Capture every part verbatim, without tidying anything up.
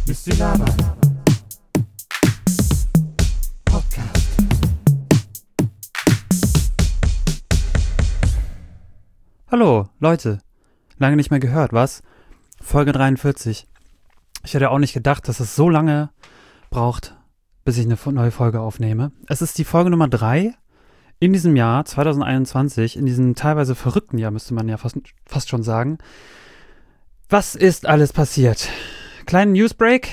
Misty Labert Podcast. Hallo, Leute. Lange nicht mehr gehört, was? Folge dreiundvierzig. Ich hätte auch nicht gedacht, dass es so lange braucht, bis ich eine neue Folge aufnehme. Es ist die Folge Nummer drei in diesem Jahr zwanzig einundzwanzig, in diesem teilweise verrückten Jahr, müsste man ja fast, fast schon sagen. Was ist alles passiert? Kleinen Newsbreak?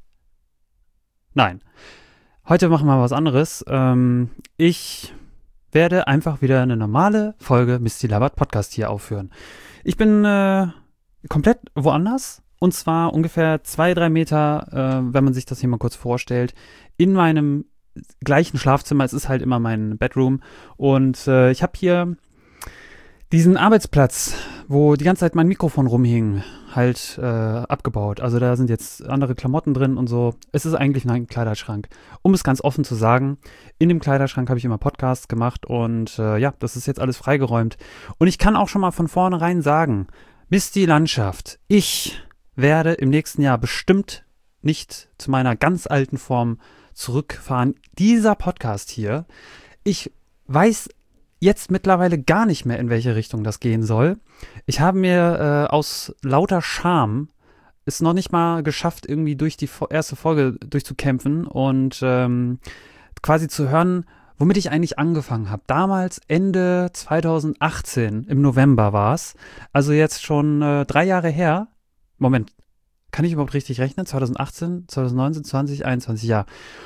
Nein. Heute machen wir was anderes. Ähm, ich werde einfach wieder eine normale Folge Misty Labert Podcast hier aufführen. Ich bin äh, komplett woanders. Und zwar ungefähr zwei, drei Meter, äh, wenn man sich das hier mal kurz vorstellt, in meinem gleichen Schlafzimmer. Es ist halt immer mein Bedroom. Und äh, ich habe hier diesen Arbeitsplatz, wo die ganze Zeit mein Mikrofon rumhing, halt äh, abgebaut. Also da sind jetzt andere Klamotten drin und so. Es ist eigentlich ein Kleiderschrank. Um es ganz offen zu sagen, in dem Kleiderschrank habe ich immer Podcasts gemacht und äh, ja, das ist jetzt alles freigeräumt. Und ich kann auch schon mal von vornherein sagen, Misty Landschaft, ich werde im nächsten Jahr bestimmt nicht zu meiner ganz alten Form zurückfahren. Dieser Podcast hier, ich weiß jetzt mittlerweile gar nicht mehr, in welche Richtung das gehen soll. Ich habe mir äh, aus lauter Scham es noch nicht mal geschafft, irgendwie durch die erste Folge durchzukämpfen und ähm, quasi zu hören, womit ich eigentlich angefangen habe. Damals Ende zwanzig achtzehn, im November war es. Also jetzt schon äh, drei Jahre her. Moment, kann ich überhaupt richtig rechnen? zwanzig achtzehn, zwanzig neunzehn, zwanzig einundzwanzig, ja.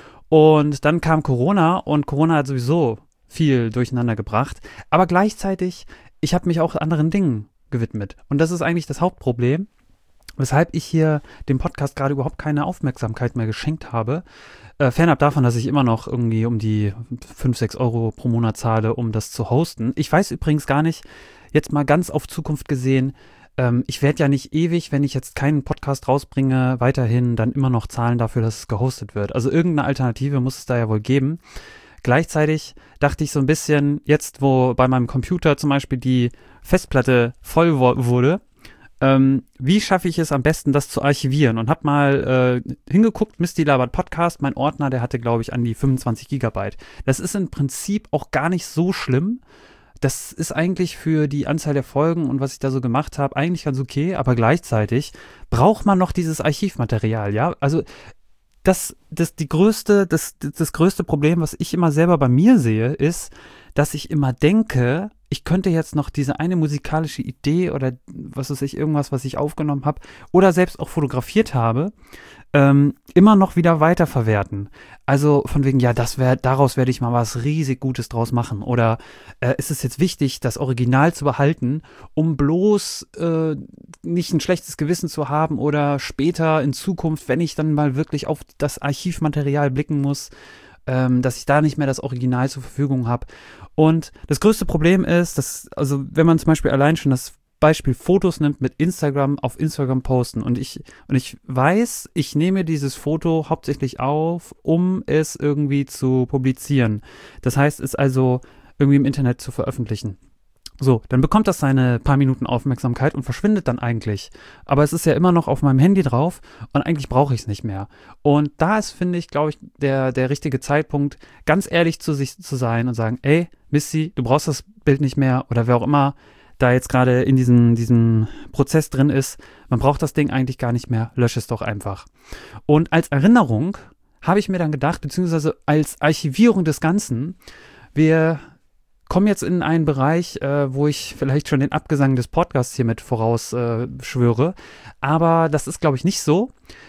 Und dann kam Corona und Corona hat sowieso viel durcheinander gebracht. Aber gleichzeitig, ich habe mich auch anderen Dingen gewidmet. Und das ist eigentlich das Hauptproblem, weshalb ich hier dem Podcast gerade überhaupt keine Aufmerksamkeit mehr geschenkt habe. Äh, fernab davon, dass ich immer noch irgendwie um die fünf, sechs Euro pro Monat zahle, um das zu hosten. Ich weiß übrigens gar nicht, jetzt mal ganz auf Zukunft gesehen, ähm, ich werde ja nicht ewig, wenn ich jetzt keinen Podcast rausbringe, weiterhin dann immer noch zahlen dafür, dass es gehostet wird. Also irgendeine Alternative muss es da ja wohl geben. Gleichzeitig dachte ich so ein bisschen, jetzt wo bei meinem Computer zum Beispiel die Festplatte voll wo- wurde, ähm, wie schaffe ich es am besten, das zu archivieren? Und habe mal äh, hingeguckt, Misty Labert Podcast, mein Ordner, der hatte, glaube ich, an die fünfundzwanzig Gigabyte. Das ist im Prinzip auch gar nicht so schlimm. Das ist eigentlich für die Anzahl der Folgen und was ich da so gemacht habe, eigentlich ganz okay, aber gleichzeitig braucht man noch dieses Archivmaterial, ja? Also Das, das, die größte, das, das größte Problem, was ich immer selber bei mir sehe, ist, dass ich immer denke, ich könnte jetzt noch diese eine musikalische Idee oder was weiß ich, irgendwas, was ich aufgenommen habe oder selbst auch fotografiert habe, ähm, immer noch wieder weiterverwerten. Also von wegen, ja, das wär, daraus werde ich mal was riesig Gutes draus machen. Oder äh, ist es jetzt wichtig, das Original zu behalten, um bloß äh, nicht ein schlechtes Gewissen zu haben oder später in Zukunft, wenn ich dann mal wirklich auf das Archivmaterial blicken muss, ähm, dass ich da nicht mehr das Original zur Verfügung habe. Und das größte Problem ist, dass, also wenn man zum Beispiel allein schon das Beispiel Fotos nimmt mit Instagram, auf Instagram posten und ich, und ich weiß, ich nehme dieses Foto hauptsächlich auf, um es irgendwie zu publizieren. Das heißt, es also irgendwie im Internet zu veröffentlichen. So, dann bekommt das seine paar Minuten Aufmerksamkeit und verschwindet dann eigentlich. Aber es ist ja immer noch auf meinem Handy drauf und eigentlich brauche ich es nicht mehr. Und da ist, finde ich, glaube ich, der, der richtige Zeitpunkt, ganz ehrlich zu sich zu sein und sagen, ey, Missy, du brauchst das Bild nicht mehr oder wer auch immer da jetzt gerade in diesem, diesem Prozess drin ist, man braucht das Ding eigentlich gar nicht mehr, lösch es doch einfach. Und als Erinnerung habe ich mir dann gedacht, beziehungsweise als Archivierung des Ganzen, wir kommen jetzt in einen Bereich, äh, wo ich vielleicht schon den Abgesang des Podcasts hier mit vorausschwöre, äh, aber das ist, glaube ich, nicht so.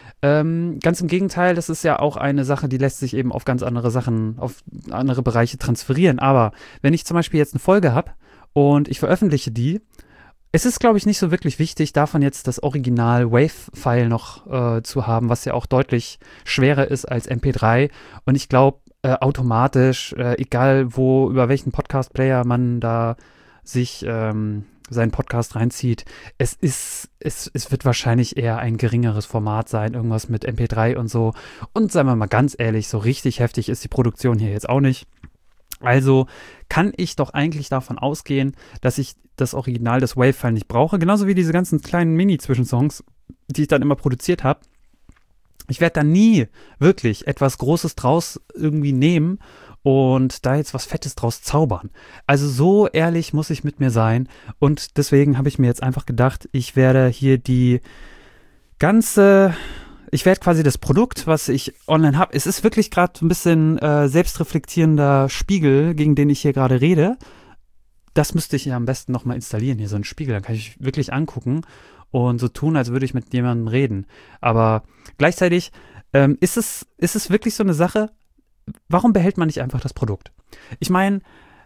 Ähm, ganz im Gegenteil, das ist ja auch eine Sache, die lässt sich eben auf ganz andere Sachen, auf andere Bereiche transferieren. Aber wenn ich zum Beispiel jetzt eine Folge habe und ich veröffentliche die, es ist, glaube ich, nicht so wirklich wichtig, davon jetzt das Original-Wave-File noch äh, zu haben, was ja auch deutlich schwerer ist als M P drei. Und ich glaube, äh, automatisch, äh, egal wo, über welchen Podcast-Player man da sich ähm, seinen Podcast reinzieht, es ist, es, es wird wahrscheinlich eher ein geringeres Format sein, irgendwas mit M P drei und so. Und seien wir mal ganz ehrlich, so richtig heftig ist die Produktion hier jetzt auch nicht. Also kann ich doch eigentlich davon ausgehen, dass ich das Original des Wave-File nicht brauche, genauso wie diese ganzen kleinen Mini-Zwischensongs, die ich dann immer produziert habe. ich werde da nie wirklich etwas Großes draus irgendwie nehmen und da jetzt was Fettes draus zaubern. Also so ehrlich muss ich mit mir sein und deswegen habe ich mir jetzt einfach gedacht, ich werde hier die ganze, ich werde quasi das Produkt, was ich online habe, es ist wirklich gerade ein bisschen äh, selbstreflektierender Spiegel, gegen den ich hier gerade rede. Das müsste ich ja am besten nochmal installieren, hier so einen Spiegel, dann kann ich wirklich angucken und so tun, als würde ich mit jemandem reden. Aber gleichzeitig ähm, ist es, ist es wirklich so eine Sache, warum behält man nicht einfach das Produkt? Ich meine,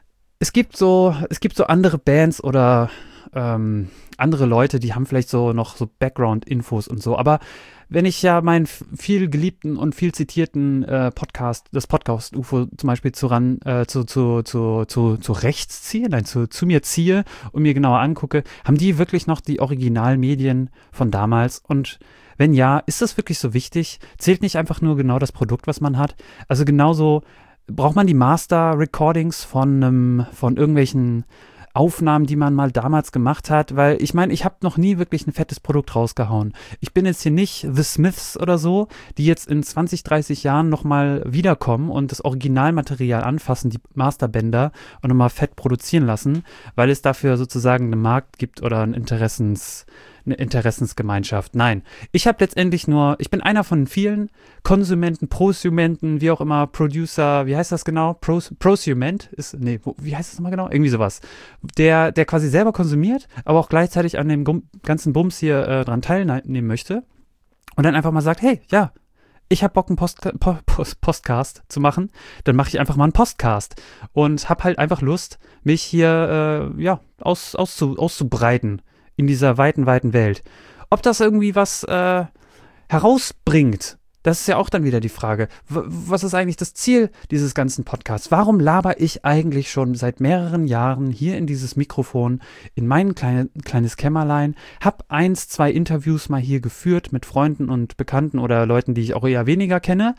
es gibt so, es gibt so andere Bands oder ähm, andere Leute, die haben vielleicht so noch so Background-Infos und so, aber wenn ich ja meinen viel geliebten und viel zitierten äh, Podcast, das Podcast-U F O zum Beispiel zu, ran, äh, zu, zu, zu, zu, zu rechts ziehe, nein, zu, zu mir ziehe und mir genauer angucke, haben die wirklich noch die Originalmedien von damals? Und wenn ja, ist das wirklich so wichtig? Zählt nicht einfach nur genau das Produkt, was man hat? Also genauso braucht man die Master-Recordings von, ähm, von irgendwelchen Aufnahmen, die man mal damals gemacht hat, weil ich meine, ich habe noch nie wirklich ein fettes Produkt rausgehauen. Ich bin jetzt hier nicht The Smiths oder so, die jetzt in zwanzig, dreißig Jahren nochmal wiederkommen und das Originalmaterial anfassen, die Masterbänder und nochmal fett produzieren lassen, weil es dafür sozusagen einen Markt gibt oder ein Interessens, eine Interessensgemeinschaft. Nein, ich habe letztendlich nur, ich bin einer von vielen Konsumenten, Prosumenten, wie auch immer, Producer, wie heißt das genau? Pros, Prosument ist, nee, wo, wie heißt das nochmal genau? Irgendwie sowas. Der, der quasi selber konsumiert, aber auch gleichzeitig an dem Gum, ganzen Bums hier äh, dran teilnehmen möchte und dann einfach mal sagt, hey, ja, ich habe Bock, einen Post, Post, Postcast zu machen, dann mache ich einfach mal einen Postcast und habe halt einfach Lust, mich hier äh, ja, aus, auszu, auszubreiten in dieser weiten, weiten Welt. Ob das irgendwie was äh, herausbringt, das ist ja auch dann wieder die Frage. W- was ist eigentlich das Ziel dieses ganzen Podcasts? Warum laber ich eigentlich schon seit mehreren Jahren hier in dieses Mikrofon, in mein kleine, kleines Kämmerlein, hab eins, zwei Interviews mal hier geführt mit Freunden und Bekannten oder Leuten, die ich auch eher weniger kenne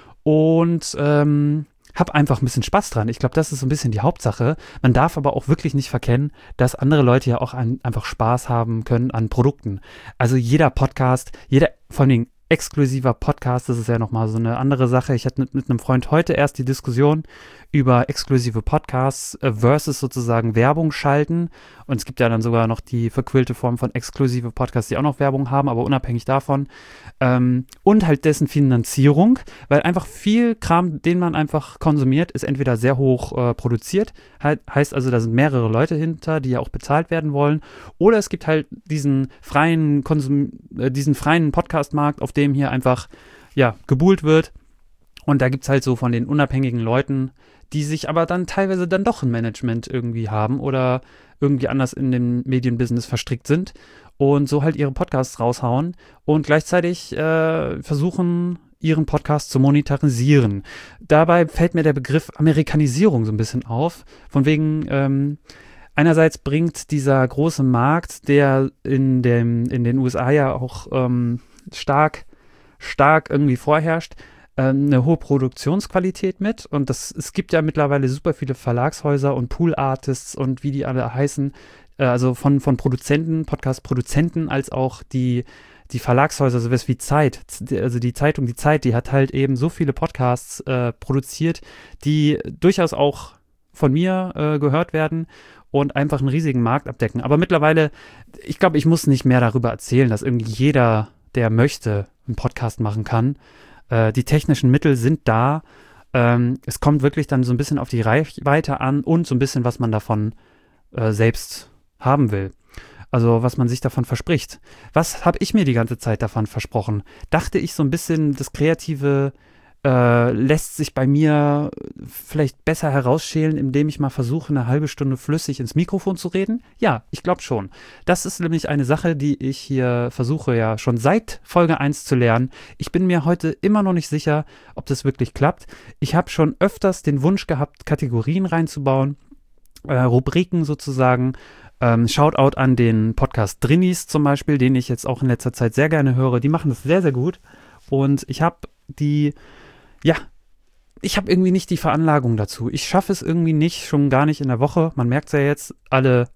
und ähm, hab einfach ein bisschen Spaß dran. Ich glaube, das ist so ein bisschen die Hauptsache. Man darf aber auch wirklich nicht verkennen, dass andere Leute ja auch ein, einfach Spaß haben können an Produkten. Also jeder Podcast, jeder, vor allen Dingen exklusiver Podcast, das ist ja nochmal so eine andere Sache. Ich hatte mit, mit einem Freund heute erst die Diskussion über exklusive Podcasts äh, versus sozusagen Werbung schalten. Und es gibt ja dann sogar noch die verquillte Form von exklusive Podcasts, die auch noch Werbung haben, aber unabhängig davon. Ähm, und halt dessen Finanzierung, weil einfach viel Kram, den man einfach konsumiert, ist entweder sehr hoch äh, produziert, halt, heißt also, da sind mehrere Leute hinter, die ja auch bezahlt werden wollen, oder es gibt halt diesen freien Konsum, äh, diesen freien Podcast-Markt, auf dem hier einfach, ja, gebuhlt wird. Und da gibt es halt so von den unabhängigen Leuten, die sich aber dann teilweise dann doch ein Management irgendwie haben oder irgendwie anders in dem Medienbusiness verstrickt sind und so halt ihre Podcasts raushauen und gleichzeitig äh, versuchen, ihren Podcast zu monetarisieren. Dabei fällt mir der Begriff Amerikanisierung so ein bisschen auf, von wegen ähm, einerseits bringt dieser große Markt, der in, dem, in den U S A ja auch ähm, stark, stark irgendwie vorherrscht, eine hohe Produktionsqualität mit und das, es gibt ja mittlerweile super viele Verlagshäuser und Pool-Artists und wie die alle heißen, also von, von Produzenten, Podcast-Produzenten als auch die, die Verlagshäuser, sowas wie Zeit, also die Zeitung Die Zeit, die hat halt eben so viele Podcasts äh, produziert, die durchaus auch von mir äh, gehört werden und einfach einen riesigen Markt abdecken. Aber mittlerweile, ich glaube, ich muss nicht mehr darüber erzählen, dass irgendwie jeder, der möchte, einen Podcast machen kann. Die technischen Mittel sind da. Ähm, es kommt wirklich dann so ein bisschen auf die Reichweite an und so ein bisschen, was man davon äh, selbst haben will. Also was man sich davon verspricht. Was habe ich mir die ganze Zeit davon versprochen? Dachte ich so ein bisschen, das Kreative äh, lässt sich bei mir vielleicht besser herausschälen, indem ich mal versuche, eine halbe Stunde flüssig ins Mikrofon zu reden? Ja, ich glaube schon. Das ist nämlich eine Sache, die ich hier versuche ja schon seit Folge eins zu lernen. Ich bin mir heute immer noch nicht sicher, ob das wirklich klappt. Ich habe schon öfters den Wunsch gehabt, Kategorien reinzubauen, äh, Rubriken sozusagen. Ähm, Shoutout an den Podcast Drinnies zum Beispiel, den ich jetzt auch in letzter Zeit sehr gerne höre. Die machen das sehr, sehr gut. Und ich habe die Ja, ich habe irgendwie nicht die Veranlagung dazu. Ich schaffe es irgendwie nicht, schon gar nicht in der Woche. Man merkt es ja jetzt, alle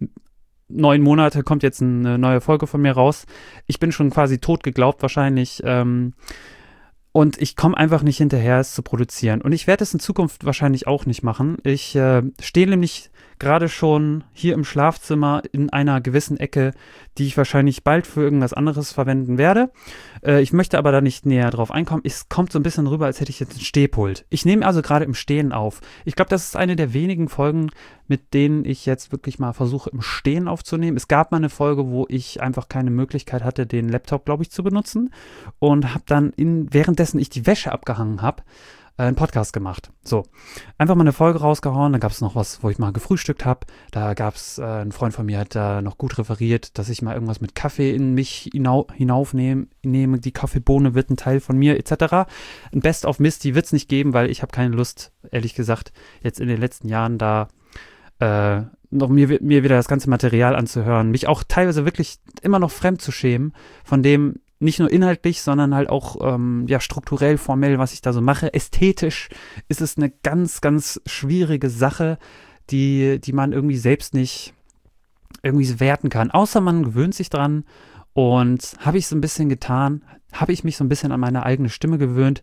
neun Monate kommt jetzt eine neue Folge von mir raus. Ich bin schon quasi tot geglaubt wahrscheinlich, ähm, Und ich komme einfach nicht hinterher, es zu produzieren. Und ich werde es in Zukunft wahrscheinlich auch nicht machen. Ich äh, stehe nämlich gerade schon hier im Schlafzimmer in einer gewissen Ecke, die ich wahrscheinlich bald für irgendwas anderes verwenden werde. Äh, ich möchte aber da nicht näher drauf einkommen. Es kommt so ein bisschen rüber, als hätte ich jetzt ein Stehpult. Ich nehme also gerade im Stehen auf. Ich glaube, das ist eine der wenigen Folgen, mit denen ich jetzt wirklich mal versuche, im Stehen aufzunehmen. Es gab mal eine Folge, wo ich einfach keine Möglichkeit hatte, den Laptop, glaube ich, zu benutzen und habe dann, in, währenddessen ich die Wäsche abgehangen habe, einen Podcast gemacht. So, einfach mal eine Folge rausgehauen, dann gab es noch was, wo ich mal gefrühstückt habe. Da gab es, äh, ein Freund von mir hat da noch gut referiert, dass ich mal irgendwas mit Kaffee in mich hinau hinaufnehme, nehme, die Kaffeebohne wird ein Teil von mir, et cetera. Ein Best of Misty wird es nicht geben, weil ich habe keine Lust, ehrlich gesagt, jetzt in den letzten Jahren da äh, noch mir, mir wieder das ganze Material anzuhören, mich auch teilweise wirklich immer noch fremd zu schämen, von dem nicht nur inhaltlich, sondern halt auch ähm, ja, strukturell, formell, was ich da so mache. Ästhetisch ist es eine ganz, ganz schwierige Sache, die, die man irgendwie selbst nicht irgendwie werten kann. Außer man gewöhnt sich dran. Und habe ich so ein bisschen getan, habe ich mich so ein bisschen an meine eigene Stimme gewöhnt.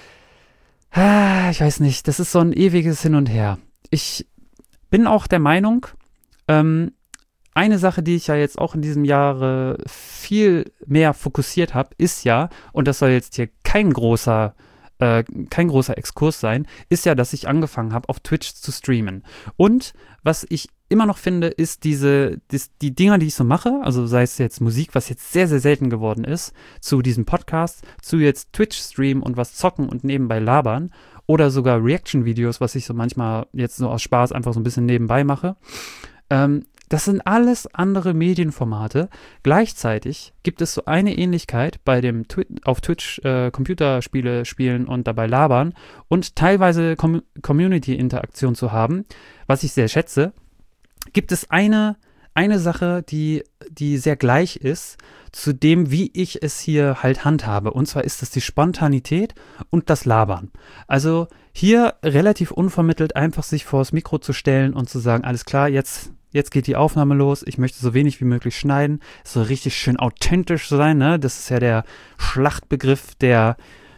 Ah, ich weiß nicht, das ist so ein ewiges Hin und Her. Ich bin auch der Meinung, ähm, eine Sache, die ich ja jetzt auch in diesem Jahre viel mehr fokussiert habe, ist ja, und das soll jetzt hier kein großer, äh, kein großer Exkurs sein, ist ja, dass ich angefangen habe, auf Twitch zu streamen. Und was ich immer noch finde, ist diese, dis, die Dinger, die ich so mache, also sei es jetzt Musik, was jetzt sehr, sehr selten geworden ist, zu diesem Podcast, zu jetzt Twitch-Stream und was zocken und nebenbei labern oder sogar Reaction-Videos, was ich so manchmal jetzt so aus Spaß einfach so ein bisschen nebenbei mache. Ähm, Das sind alles andere Medienformate. Gleichzeitig gibt es so eine Ähnlichkeit bei dem Twi- auf Twitch äh, Computerspiele spielen und dabei labern und teilweise Com- Community-Interaktion zu haben, was ich sehr schätze. Gibt es eine, eine Sache, die, die sehr gleich ist zu dem, wie ich es hier halt handhabe. Und zwar ist es die Spontanität und das Labern. Also hier relativ unvermittelt einfach sich vors Mikro zu stellen und zu sagen, alles klar, jetzt Jetzt geht die Aufnahme los, ich möchte so wenig wie möglich schneiden, so richtig schön authentisch sein, ne? Das ist ja der Schlachtbegriff der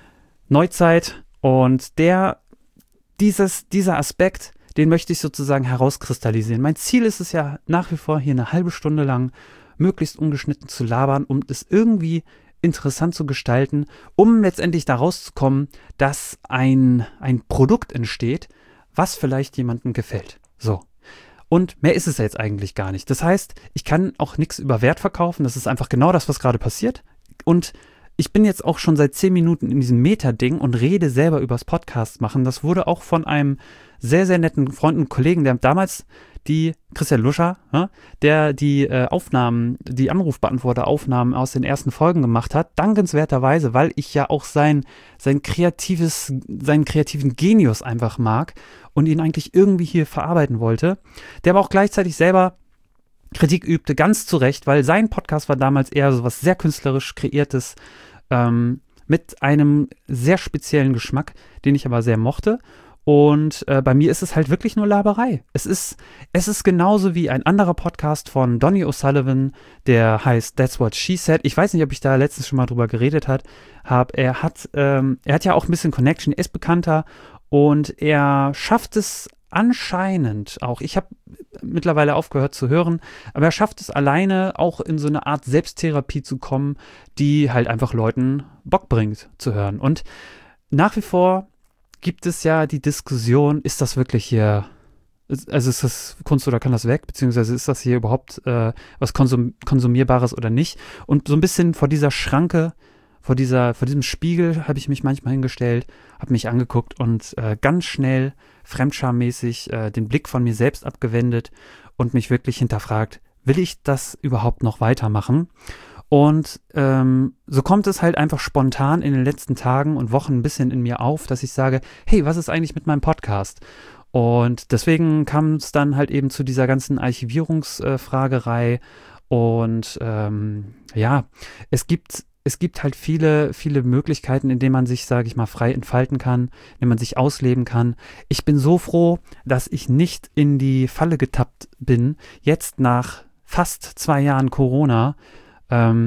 Neuzeit und der, dieses, dieser Aspekt, den möchte ich sozusagen herauskristallisieren. Mein Ziel ist es ja nach wie vor, hier eine halbe Stunde lang möglichst ungeschnitten zu labern, um es irgendwie interessant zu gestalten, um letztendlich da rauszukommen, dass ein, ein Produkt entsteht, was vielleicht jemandem gefällt. So. Und mehr ist es ja jetzt eigentlich gar nicht. Das heißt, ich kann auch nichts über Wert verkaufen. Das ist einfach genau das, was gerade passiert. Und ich bin jetzt auch schon seit zehn Minuten in diesem Meta-Ding und rede selber übers Podcast machen. Das wurde auch von einem sehr, sehr netten Freund und Kollegen, der damals die, Christian Luscher, ja, der die äh, Aufnahmen, die Anrufbeantworter-Aufnahmen aus den ersten Folgen gemacht hat, dankenswerterweise, weil ich ja auch sein, sein kreatives, seinen kreativen Genius einfach mag und ihn eigentlich irgendwie hier verarbeiten wollte, der aber auch gleichzeitig selber Kritik übte, ganz zu Recht, weil sein Podcast war damals eher so was sehr künstlerisch kreiertes, ähm, mit einem sehr speziellen Geschmack, den ich aber sehr mochte. Und äh, bei mir ist es halt wirklich nur Laberei. Es ist, es ist genauso wie ein anderer Podcast von Donny O'Sullivan, der heißt That's What She Said. Ich weiß nicht, ob ich da letztens schon mal drüber geredet hat, hab. Er hat, ähm, er hat ja auch ein bisschen Connection, er ist bekannter und er schafft es anscheinend auch, ich habe mittlerweile aufgehört zu hören, aber er schafft es alleine auch in so eine Art Selbsttherapie zu kommen, die halt einfach Leuten Bock bringt zu hören. Und nach wie vor gibt es ja die Diskussion, ist das wirklich hier, also ist das Kunst oder kann das weg, beziehungsweise ist das hier überhaupt äh, was Konsum- Konsumierbares oder nicht? Und so ein bisschen vor dieser Schranke, vor dieser, vor diesem Spiegel habe ich mich manchmal hingestellt, habe mich angeguckt und äh, ganz schnell fremdschammäßig äh, den Blick von mir selbst abgewendet und mich wirklich hinterfragt, will ich das überhaupt noch weitermachen? Und ähm, so kommt es halt einfach spontan in den letzten Tagen und Wochen ein bisschen in mir auf, dass ich sage, hey, was ist eigentlich mit meinem Podcast? Und deswegen kam es dann halt eben zu dieser ganzen Archivierungsfragerei. Äh, und ähm, ja, es gibt, es gibt halt viele, viele Möglichkeiten, in denen man sich, sage ich mal, frei entfalten kann, in denen man sich ausleben kann. Ich bin so froh, dass ich nicht in die Falle getappt bin, jetzt nach fast zwei Jahren Corona, Ähm,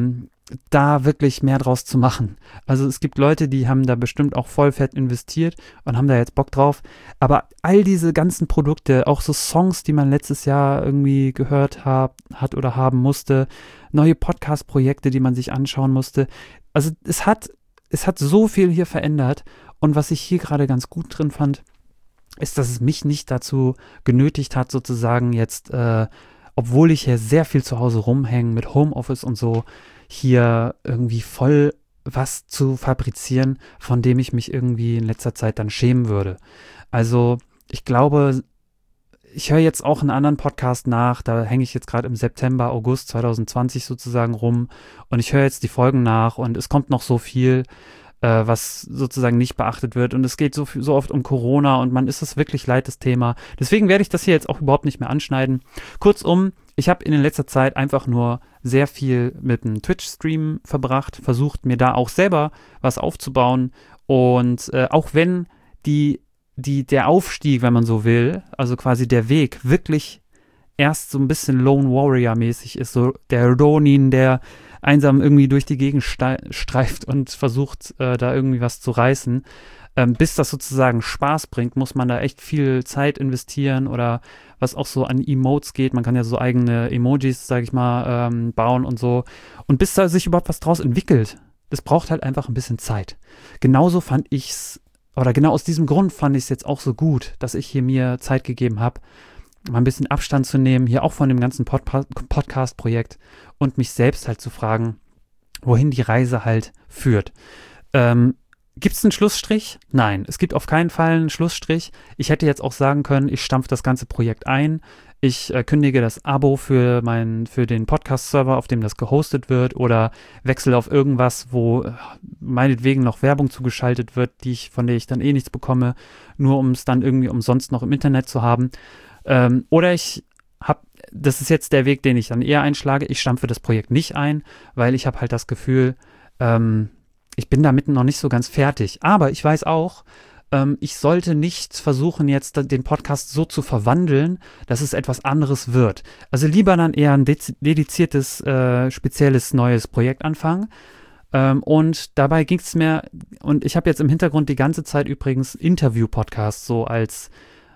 da wirklich mehr draus zu machen. Also es gibt Leute, die haben da bestimmt auch voll fett investiert und haben da jetzt Bock drauf. Aber all diese ganzen Produkte, auch so Songs, die man letztes Jahr irgendwie gehört hab, hat oder haben musste, neue Podcast-Projekte, die man sich anschauen musste. Also es hat, es hat so viel hier verändert. Und was ich hier gerade ganz gut drin fand, ist, dass es mich nicht dazu genötigt hat, sozusagen jetzt, äh, obwohl ich hier sehr viel zu Hause rumhänge mit Homeoffice und so, hier irgendwie voll was zu fabrizieren, von dem ich mich irgendwie in letzter Zeit dann schämen würde. Also ich glaube, ich höre jetzt auch einen anderen Podcast nach, da hänge ich jetzt gerade im September, August zwanzig zwanzig sozusagen rum und ich höre jetzt die Folgen nach und es kommt noch so viel, äh, was sozusagen nicht beachtet wird und es geht so, so oft um Corona und man ist es wirklich leid, das Thema. Deswegen werde ich das hier jetzt auch überhaupt nicht mehr anschneiden. Kurzum, ich habe in letzter Zeit einfach nur sehr viel mit einem Twitch-Stream verbracht, versucht mir da auch selber was aufzubauen und äh, auch wenn die, die, der Aufstieg, wenn man so will, also quasi der Weg wirklich erst so ein bisschen Lone Warrior-mäßig ist, so der Ronin, der einsam irgendwie durch die Gegend streift und versucht, äh, da irgendwie was zu reißen. Ähm, bis das sozusagen Spaß bringt, muss man da echt viel Zeit investieren oder was auch so an Emotes geht. Man kann ja so eigene Emojis, sag ich mal, ähm, bauen und so. Und bis da sich überhaupt was draus entwickelt, das braucht halt einfach ein bisschen Zeit. Genauso fand ich's, oder genau aus diesem Grund fand ich es jetzt auch so gut, dass ich hier mir Zeit gegeben habe, mal ein bisschen Abstand zu nehmen, hier auch von dem ganzen Pod- Podcast-Projekt und mich selbst halt zu fragen, wohin die Reise halt führt. Ähm, Gibt es einen Schlussstrich? Nein, es gibt auf keinen Fall einen Schlussstrich. Ich hätte jetzt auch sagen können, ich stampfe das ganze Projekt ein. Ich äh, kündige das Abo für, mein, für den Podcast-Server, auf dem das gehostet wird oder wechsle auf irgendwas, wo äh, meinetwegen noch Werbung zugeschaltet wird, die ich, von der ich dann eh nichts bekomme, nur um es dann irgendwie umsonst noch im Internet zu haben. Ähm, oder ich habe, das ist jetzt der Weg, den ich dann eher einschlage, ich stampfe das Projekt nicht ein, weil ich habe halt das Gefühl, ähm, ich bin damit noch nicht so ganz fertig. Aber ich weiß auch, ähm, ich sollte nicht versuchen, jetzt den Podcast so zu verwandeln, dass es etwas anderes wird. Also lieber dann eher ein dez- dediziertes, äh, spezielles neues Projekt anfangen. Ähm, und dabei ging es mir, und ich habe jetzt im Hintergrund die ganze Zeit übrigens Interview-Podcasts so als,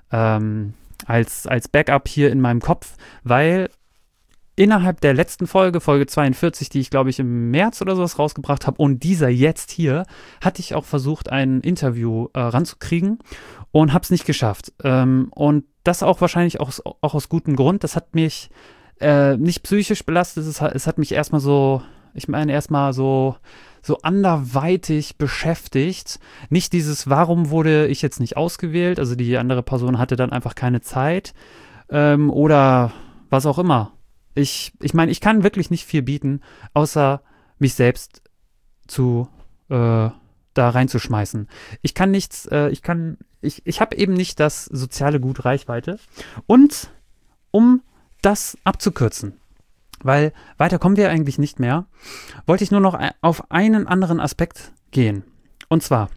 ähm, als, als Backup hier in meinem Kopf, weil innerhalb der letzten Folge, Folge zweiundvierzig, die ich glaube ich im März oder sowas rausgebracht habe und dieser jetzt hier, hatte ich auch versucht, ein Interview äh, ranzukriegen und habe es nicht geschafft. Ähm, und das auch wahrscheinlich auch, auch aus gutem Grund. Das hat mich äh, nicht psychisch belastet, es hat, es hat mich erstmal so, ich meine erstmal so, so anderweitig beschäftigt. Nicht dieses, warum wurde ich jetzt nicht ausgewählt, also die andere Person hatte dann einfach keine Zeit ähm, oder was auch immer. Ich, ich meine, ich kann wirklich nicht viel bieten, außer mich selbst zu äh, da reinzuschmeißen. Ich kann nichts, äh, ich kann, ich, ich habe eben nicht das soziale Gut Reichweite. Und um das abzukürzen, weil weiter kommen wir eigentlich nicht mehr, wollte ich nur noch auf einen anderen Aspekt gehen. Und zwar,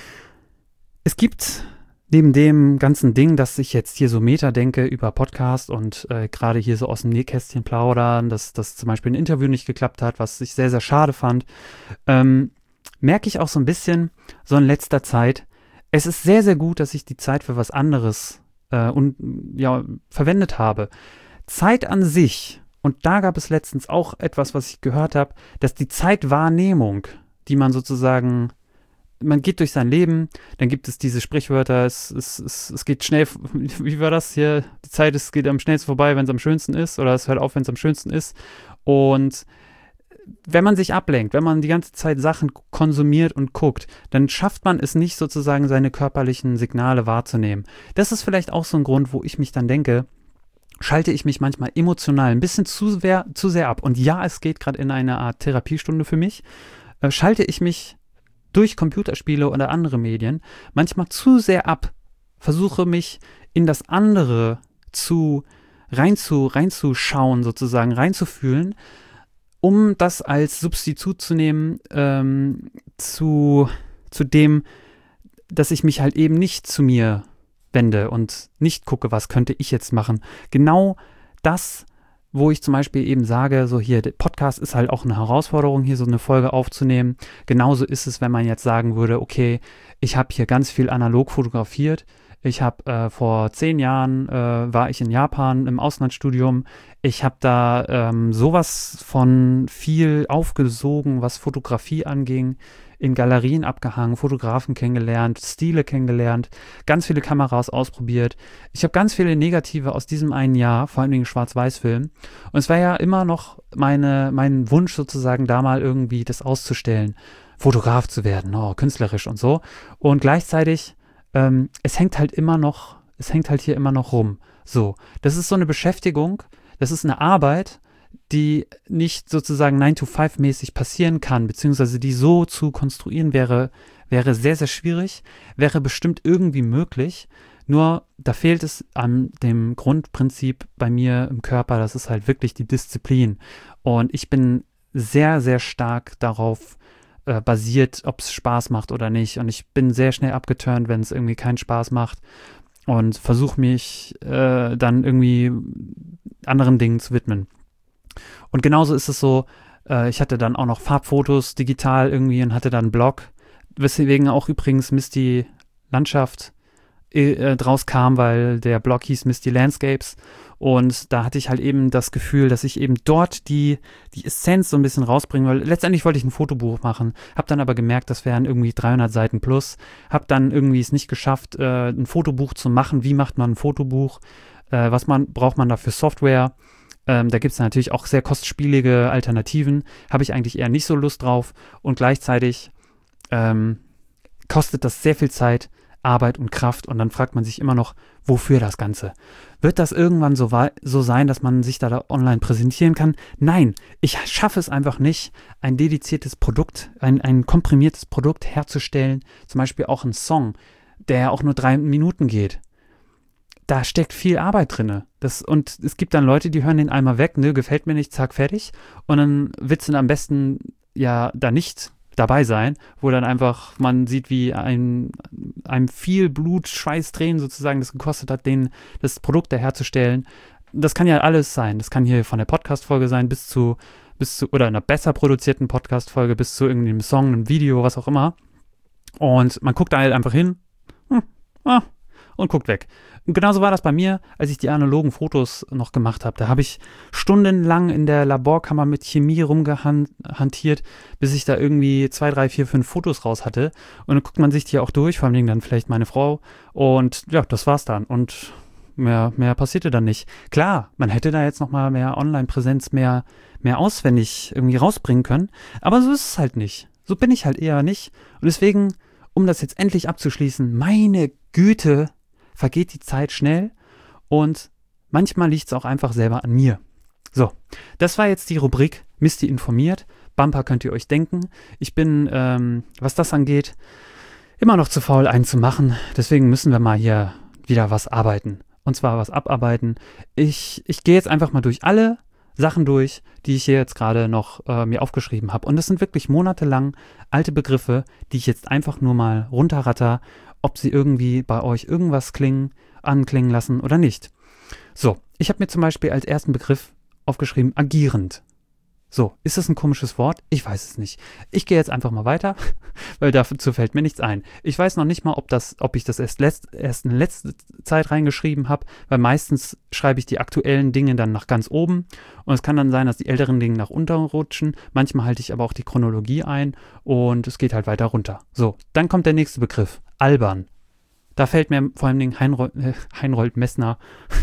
es gibt neben dem ganzen Ding, dass ich jetzt hier so Meta denke über Podcast und äh, gerade hier so aus dem Nähkästchen plaudern, dass, dass zum Beispiel ein Interview nicht geklappt hat, was ich sehr, sehr schade fand, ähm, merke ich auch so ein bisschen so in letzter Zeit, es ist sehr, sehr gut, dass ich die Zeit für was anderes äh, und, ja, verwendet habe. Zeit an sich, und da gab es letztens auch etwas, was ich gehört habe, dass die Zeitwahrnehmung, die man sozusagen man geht durch sein Leben, dann gibt es diese Sprichwörter, es, es, es, es geht schnell, wie war das hier? Die Zeit es geht am schnellsten vorbei, wenn es am schönsten ist, oder es hört auf, wenn es am schönsten ist. Und wenn man sich ablenkt, wenn man die ganze Zeit Sachen konsumiert und guckt, dann schafft man es nicht sozusagen, seine körperlichen Signale wahrzunehmen. Das ist vielleicht auch so ein Grund, wo ich mich dann denke, schalte ich mich manchmal emotional ein bisschen zu sehr, zu sehr ab. Und ja, es geht gerade in eine Art Therapiestunde für mich, äh, schalte ich mich durch Computerspiele oder andere Medien manchmal zu sehr ab, versuche mich in das andere zu reinzu, reinzuschauen, sozusagen reinzufühlen, um das als Substitut zu nehmen ähm, zu, zu dem, dass ich mich halt eben nicht zu mir wende und nicht gucke, was könnte ich jetzt machen. Genau das wo ich zum Beispiel eben sage, so hier, der Podcast ist halt auch eine Herausforderung, hier so eine Folge aufzunehmen. Genauso ist es, wenn man jetzt sagen würde, okay, ich habe hier ganz viel analog fotografiert. Ich habe äh, vor zehn Jahren, äh, war ich in Japan im Auslandsstudium. Ich habe da ähm, sowas von viel aufgesogen, was Fotografie anging, in Galerien abgehangen, Fotografen kennengelernt, Stile kennengelernt, ganz viele Kameras ausprobiert. Ich habe ganz viele Negative aus diesem einen Jahr, vor allem den Schwarz-Weiß-Film. Und es war ja immer noch meine, mein Wunsch sozusagen, da mal irgendwie das auszustellen, Fotograf zu werden, oh, künstlerisch und so. Und gleichzeitig, ähm, es hängt halt immer noch, es hängt halt hier immer noch rum. So, das ist so eine Beschäftigung, das ist eine Arbeit, die nicht sozusagen nine to five mäßig passieren kann, beziehungsweise die so zu konstruieren wäre, wäre sehr, sehr schwierig, wäre bestimmt irgendwie möglich, nur da fehlt es an dem Grundprinzip bei mir im Körper, das ist halt wirklich die Disziplin und ich bin sehr, sehr stark darauf äh, basiert, ob es Spaß macht oder nicht und ich bin sehr schnell abgeturnt, wenn es irgendwie keinen Spaß macht und versuche mich äh, dann irgendwie anderen Dingen zu widmen. Und genauso ist es so, äh, ich hatte dann auch noch Farbfotos digital irgendwie und hatte dann einen Blog, weswegen auch übrigens Misty Landschaft äh, draus kam, weil der Blog hieß Misty Landscapes und da hatte ich halt eben das Gefühl, dass ich eben dort die, die Essenz so ein bisschen rausbringe, weil letztendlich wollte ich ein Fotobuch machen, habe dann aber gemerkt, das wären irgendwie dreihundert Seiten plus, habe dann irgendwie es nicht geschafft, äh, ein Fotobuch zu machen. Wie macht man ein Fotobuch? Äh, was man, braucht man dafür Software? Ähm, da gibt es natürlich auch sehr kostspielige Alternativen, habe ich eigentlich eher nicht so Lust drauf und gleichzeitig ähm, kostet das sehr viel Zeit, Arbeit und Kraft und dann fragt man sich immer noch, wofür das Ganze? Wird das irgendwann so, so sein, dass man sich da, da online präsentieren kann? Nein, ich schaffe es einfach nicht, ein dediziertes Produkt, ein, ein komprimiertes Produkt herzustellen, zum Beispiel auch ein Song, der auch nur drei Minuten geht. Da steckt viel Arbeit drin. Das, und es gibt dann Leute, die hören den einmal weg, ne, gefällt mir nicht, zack, fertig. Und dann wird es am besten ja da nicht dabei sein, wo dann einfach man sieht, wie ein, einem viel Blut, Schweiß, Tränen sozusagen das gekostet hat, den, das Produkt da herzustellen. Das kann ja alles sein. Das kann hier von der Podcast-Folge sein bis zu, bis zu, oder einer besser produzierten Podcast-Folge bis zu irgendeinem Song, einem Video, was auch immer. Und man guckt da halt einfach hin, hm, ah, und guckt weg. Und genauso war das bei mir, als ich die analogen Fotos noch gemacht habe. Da habe ich stundenlang in der Laborkammer mit Chemie rumgehantiert, bis ich da irgendwie zwei, drei, vier, fünf Fotos raus hatte. Und dann guckt man sich die auch durch, vor allem dann vielleicht meine Frau. Und ja, das war's dann. Und mehr, mehr passierte dann nicht. Klar, man hätte da jetzt nochmal mehr Online-Präsenz, mehr, mehr auswendig irgendwie rausbringen können. Aber so ist es halt nicht. So bin ich halt eher nicht. Und deswegen, um das jetzt endlich abzuschließen, meine Güte, vergeht die Zeit schnell und manchmal liegt es auch einfach selber an mir. So, das war jetzt die Rubrik Misty informiert. Bumper könnt ihr euch denken. Ich bin, ähm, was das angeht, immer noch zu faul, einen zu machen. Deswegen müssen wir mal hier wieder was arbeiten. Und zwar was abarbeiten. Ich, ich gehe jetzt einfach mal durch alle Sachen durch, die ich hier jetzt gerade noch äh, mir aufgeschrieben habe. Und das sind wirklich monatelang alte Begriffe, die ich jetzt einfach nur mal runterratter, ob sie irgendwie bei euch irgendwas klingen, anklingen lassen oder nicht. So, ich habe mir zum Beispiel als ersten Begriff aufgeschrieben, agierend. So, ist das ein komisches Wort? Ich weiß es nicht. Ich gehe jetzt einfach mal weiter, weil dazu fällt mir nichts ein. Ich weiß noch nicht mal, ob, das, ob ich das erst, letzt, erst in letzter Zeit reingeschrieben habe, weil meistens schreibe ich die aktuellen Dinge dann nach ganz oben und es kann dann sein, dass die älteren Dinge nach unten rutschen. Manchmal halte ich aber auch die Chronologie ein und es geht halt weiter runter. So, dann kommt der nächste Begriff, albern. Da fällt mir vor allem Heinrold, äh, Heinrold Messner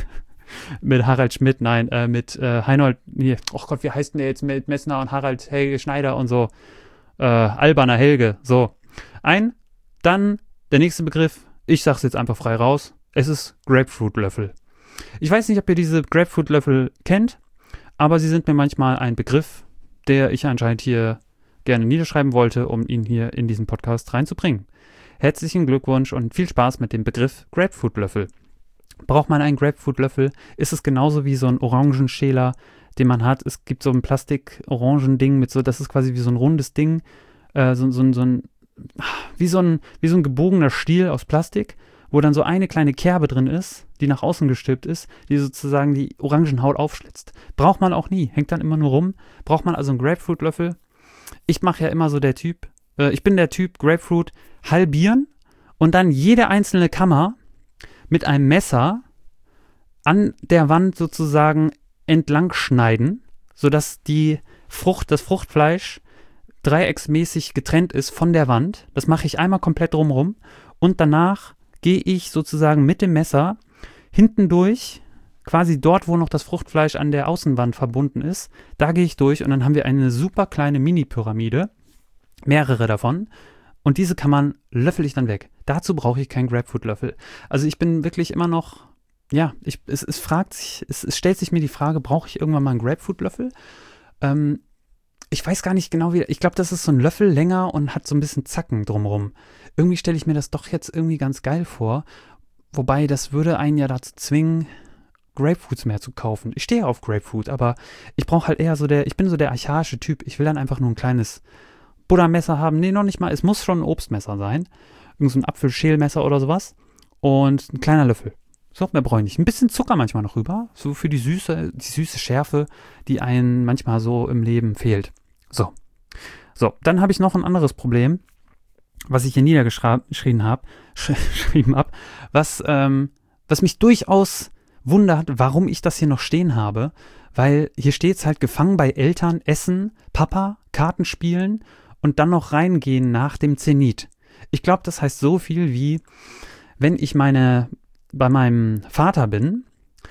mit Harald Schmidt, nein, äh, mit äh, Heinold, nee, oh Gott, wie heißt denn der jetzt mit Messner und Harald Helge Schneider und so, äh, alberner Helge, so. Ein, dann der nächste Begriff, ich sag's jetzt einfach frei raus, es ist Grapefruit-Löffel. Ich weiß nicht, ob ihr diese Grapefruit-Löffel kennt, aber sie sind mir manchmal ein Begriff, der ich anscheinend hier gerne niederschreiben wollte, um ihn hier in diesen Podcast reinzubringen. Herzlichen Glückwunsch und viel Spaß mit dem Begriff Grapefruit-Löffel. Braucht man einen Grapefruit-Löffel? Ist es genauso wie so ein Orangenschäler, den man hat? Es gibt so ein Plastik-Orangending mit so, das ist quasi wie so ein rundes Ding, äh, so, so, so ein, wie so ein, wie so ein gebogener Stiel aus Plastik, wo dann so eine kleine Kerbe drin ist, die nach außen gestülpt ist, die sozusagen die Orangenhaut aufschlitzt. Braucht man auch nie, hängt dann immer nur rum. Braucht man also einen Grapefruit-Löffel. Ich mache ja immer so der Typ, äh, ich bin der Typ Grapefruit halbieren und dann jede einzelne Kammer mit einem Messer an der Wand sozusagen entlang schneiden, sodass die Frucht, das Fruchtfleisch dreiecksmäßig getrennt ist von der Wand. Das mache ich einmal komplett drumherum und danach gehe ich sozusagen mit dem Messer hinten durch, quasi dort, wo noch das Fruchtfleisch an der Außenwand verbunden ist, da gehe ich durch und dann haben wir eine super kleine Mini-Pyramide, mehrere davon, und diese kann man, löffel ich dann weg. Dazu brauche ich keinen Grapefruit-Löffel. Also ich bin wirklich immer noch, ja, ich, es, es fragt sich, es, es stellt sich mir die Frage, brauche ich irgendwann mal einen Grapefruit-Löffel? Ähm, ich weiß gar nicht genau, wie, ich glaube, das ist so ein Löffel länger und hat so ein bisschen Zacken drumrum. Irgendwie stelle ich mir das doch jetzt irgendwie ganz geil vor, wobei das würde einen ja dazu zwingen, Grapefruits mehr zu kaufen. Ich stehe auf Grapefruit, aber ich brauche halt eher so der, ich bin so der archaische Typ. Ich will dann einfach nur ein kleines Buttermesser haben. Nee, noch nicht mal. Es muss schon ein Obstmesser sein. Irgend so ein Apfelschälmesser oder sowas. Und ein kleiner Löffel. So, mehr brauche ich nicht. Ein bisschen Zucker manchmal noch rüber. So für die süße, die süße Schärfe, die einem manchmal so im Leben fehlt. So. So, dann habe ich noch ein anderes Problem, was ich hier niedergeschrieben habe, geschrieben habe, was, ähm, was mich durchaus wundert, warum ich das hier noch stehen habe, weil hier steht es halt gefangen bei Eltern, Essen, Papa, Karten spielen und dann noch reingehen nach dem Zenit. Ich glaube, das heißt so viel wie, wenn ich meine, bei meinem Vater bin,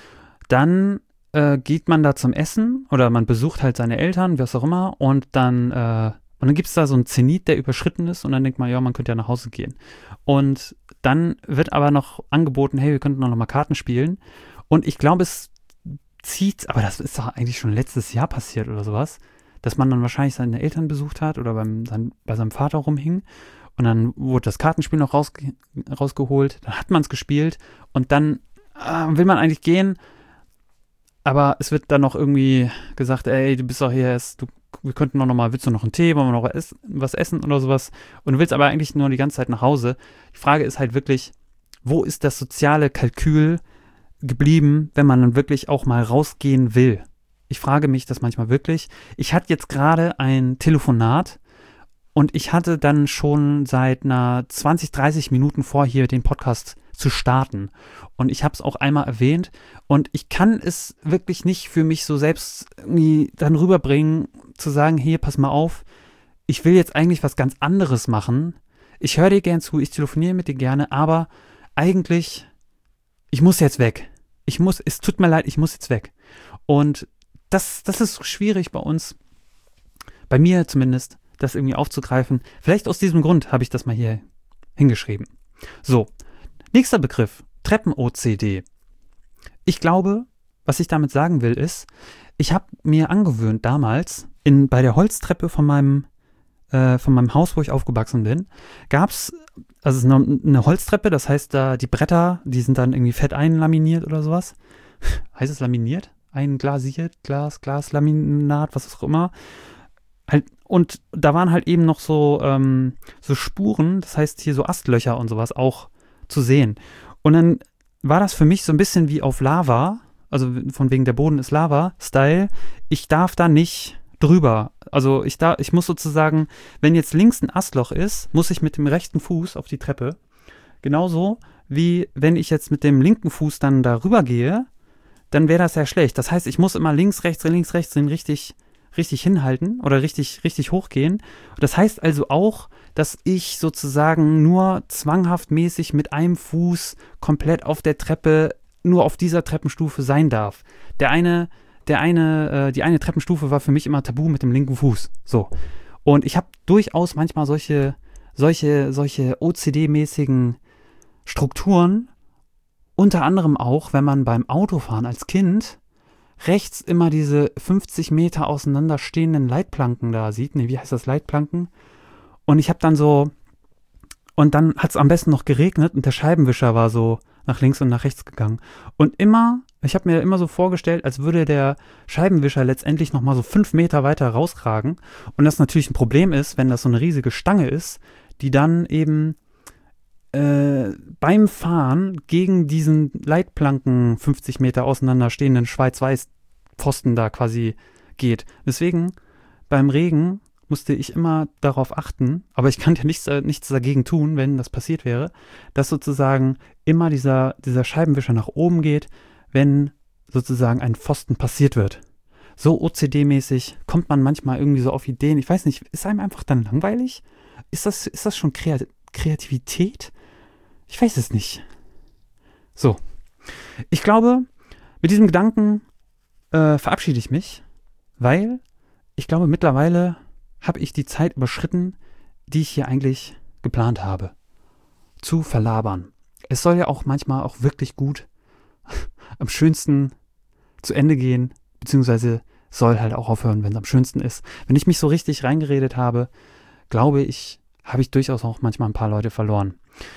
dann äh, geht man da zum Essen oder man besucht halt seine Eltern, was auch immer, und dann, äh, und dann gibt es da so einen Zenit, der überschritten ist und dann denkt man, ja, man könnte ja nach Hause gehen. Und dann wird aber noch angeboten, hey, wir könnten noch mal Karten spielen. Und ich glaube, es zieht, aber das ist doch eigentlich schon letztes Jahr passiert oder sowas, dass man dann wahrscheinlich seine Eltern besucht hat oder beim, sein, bei seinem Vater rumhing und dann wurde das Kartenspiel noch rausge- rausgeholt, dann hat man es gespielt und dann äh, will man eigentlich gehen, aber es wird dann noch irgendwie gesagt, ey, du bist doch hier, du, wir könnten noch mal, willst du noch einen Tee, wollen wir noch was, was essen oder sowas, und du willst aber eigentlich nur die ganze Zeit nach Hause. Die Frage ist halt wirklich, wo ist das soziale Kalkül geblieben, wenn man dann wirklich auch mal rausgehen will? Ich frage mich das manchmal wirklich. Ich hatte jetzt gerade ein Telefonat und ich hatte dann schon seit einer zwanzig, dreißig Minuten vor, hier den Podcast zu starten. Und ich habe es auch einmal erwähnt und ich kann es wirklich nicht für mich so selbst irgendwie dann rüberbringen, zu sagen, hier, pass mal auf, ich will jetzt eigentlich was ganz anderes machen. Ich höre dir gern zu, ich telefoniere mit dir gerne, aber eigentlich, ich muss jetzt weg. Ich muss, es tut mir leid, ich muss jetzt weg. Und das, das ist schwierig bei uns, bei mir zumindest, das irgendwie aufzugreifen. Vielleicht aus diesem Grund habe ich das mal hier hingeschrieben. So, nächster Begriff, Treppen-O C D. Ich glaube, was ich damit sagen will, ist, ich habe mir angewöhnt damals, in, bei der Holztreppe von meinem, äh, von meinem Haus, wo ich aufgewachsen bin, gab es, also es ist eine, eine Holztreppe, das heißt, da die Bretter, die sind dann irgendwie fett einlaminiert oder sowas. Heißt es laminiert? Einglasiert, Glas, Glaslaminat, was auch immer. Halt, und da waren halt eben noch so, ähm, so Spuren, das heißt hier so Astlöcher und sowas auch zu sehen. Und dann war das für mich so ein bisschen wie auf Lava, also von wegen der Boden ist Lava-Style. Ich darf da nicht drüber. Also ich, da, ich muss sozusagen, wenn jetzt links ein Astloch ist, muss ich mit dem rechten Fuß auf die Treppe. Genauso wie wenn ich jetzt mit dem linken Fuß dann da rüber gehe, dann wäre das ja schlecht. Das heißt, ich muss immer links, rechts, links, rechts richtig, richtig hinhalten oder richtig, richtig hochgehen. Das heißt also auch, dass ich sozusagen nur zwanghaft mäßig mit einem Fuß komplett auf der Treppe, nur auf dieser Treppenstufe sein darf. Der eine, der eine, äh, die eine Treppenstufe war für mich immer tabu mit dem linken Fuß. So. Und ich habe durchaus manchmal solche, solche, solche O C D-mäßigen Strukturen. Unter anderem auch, wenn man beim Autofahren als Kind rechts immer diese fünfzig Meter auseinander stehenden Leitplanken da sieht. Nee, wie heißt das, Leitplanken? Und ich habe dann so, und dann hat es am besten noch geregnet und der Scheibenwischer war so nach links und nach rechts gegangen. Und immer, ich habe mir immer so vorgestellt, als würde der Scheibenwischer letztendlich nochmal so fünf Meter weiter rausragen. Und das natürlich ein Problem ist, wenn das so eine riesige Stange ist, die dann eben äh, beim Fahren gegen diesen Leitplanken fünfzig Meter auseinander stehenden Schwarz-Weiß-Pfosten da quasi geht. Deswegen beim Regen musste ich immer darauf achten, aber ich kann ja nichts, äh, nichts dagegen tun, wenn das passiert wäre, dass sozusagen immer dieser, dieser Scheibenwischer nach oben geht, wenn sozusagen ein Pfosten passiert wird. So O C D-mäßig kommt man manchmal irgendwie so auf Ideen. Ich weiß nicht, ist einem einfach dann langweilig? Ist das, ist das schon Kreat- Kreativität? Ich weiß es nicht. So. Ich glaube, mit diesem Gedanken äh, verabschiede ich mich, weil ich glaube, mittlerweile habe ich die Zeit überschritten, die ich hier eigentlich geplant habe, zu verlabern. Es soll ja auch manchmal auch wirklich gut am schönsten zu Ende gehen, beziehungsweise soll halt auch aufhören, wenn es am schönsten ist. Wenn ich mich so richtig reingeredet habe, glaube ich, habe ich durchaus auch manchmal ein paar Leute verloren.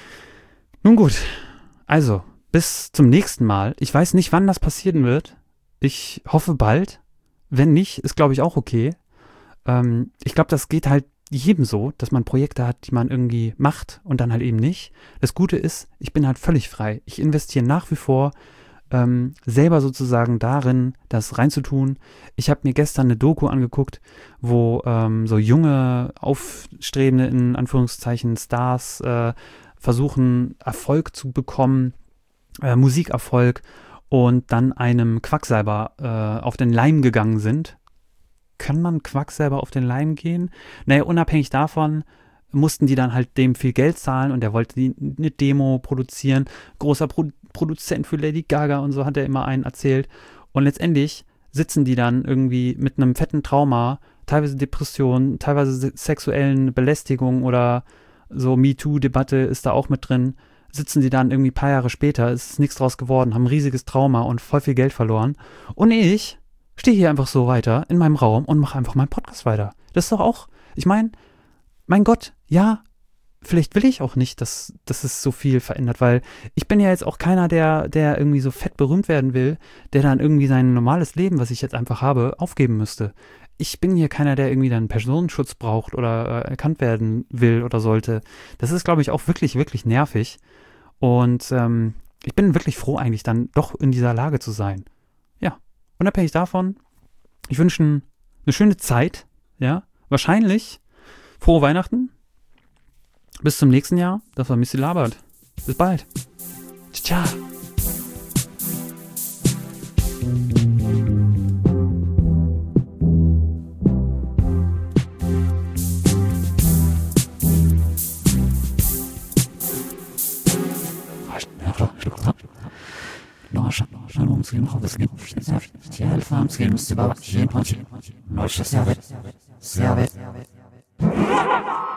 Nun gut, also bis zum nächsten Mal. Ich weiß nicht, wann das passieren wird. Ich hoffe bald. Wenn nicht, ist glaube ich auch okay. Ähm, ich glaube, das geht halt jedem so, dass man Projekte hat, die man irgendwie macht und dann halt eben nicht. Das Gute ist, ich bin halt völlig frei. Ich investiere nach wie vor ähm, selber sozusagen darin, das reinzutun. Ich habe mir gestern eine Doku angeguckt, wo ähm, so junge, aufstrebende, in Anführungszeichen, Stars äh, versuchen, Erfolg zu bekommen, äh, Musikerfolg, und dann einem Quacksalber äh, auf den Leim gegangen sind. Kann man Quacksalber auf den Leim gehen? Naja, unabhängig davon mussten die dann halt dem viel Geld zahlen und der wollte die, eine Demo produzieren. Großer Pro- Produzent für Lady Gaga und so hat er immer einen erzählt. Und letztendlich sitzen die dann irgendwie mit einem fetten Trauma, teilweise Depressionen, teilweise sexuellen Belästigungen oder so MeToo-Debatte ist da auch mit drin. Sitzen die dann irgendwie ein paar Jahre später, ist es nichts draus geworden, haben ein riesiges Trauma und voll viel Geld verloren. Und ich stehe hier einfach so weiter in meinem Raum und mache einfach meinen Podcast weiter. Das ist doch auch, ich meine, mein Gott, ja, vielleicht will ich auch nicht, dass, dass es so viel verändert, weil ich bin ja jetzt auch keiner, der, der irgendwie so fett berühmt werden will, der dann irgendwie sein normales Leben, was ich jetzt einfach habe, aufgeben müsste. Ich bin hier keiner, der irgendwie dann Personenschutz braucht oder äh, erkannt werden will oder sollte. Das ist, glaube ich, auch wirklich, wirklich nervig. Und ähm, ich bin wirklich froh eigentlich dann doch in dieser Lage zu sein. Ja, unabhängig davon, ich wünsche eine schöne Zeit, ja, wahrscheinlich frohe Weihnachten. Bis zum nächsten Jahr. Das war Misty Labert. Bis bald. Ciao. Nossa, já não sei como você não se é fam se não se bate, não se bate, não se serve, serve.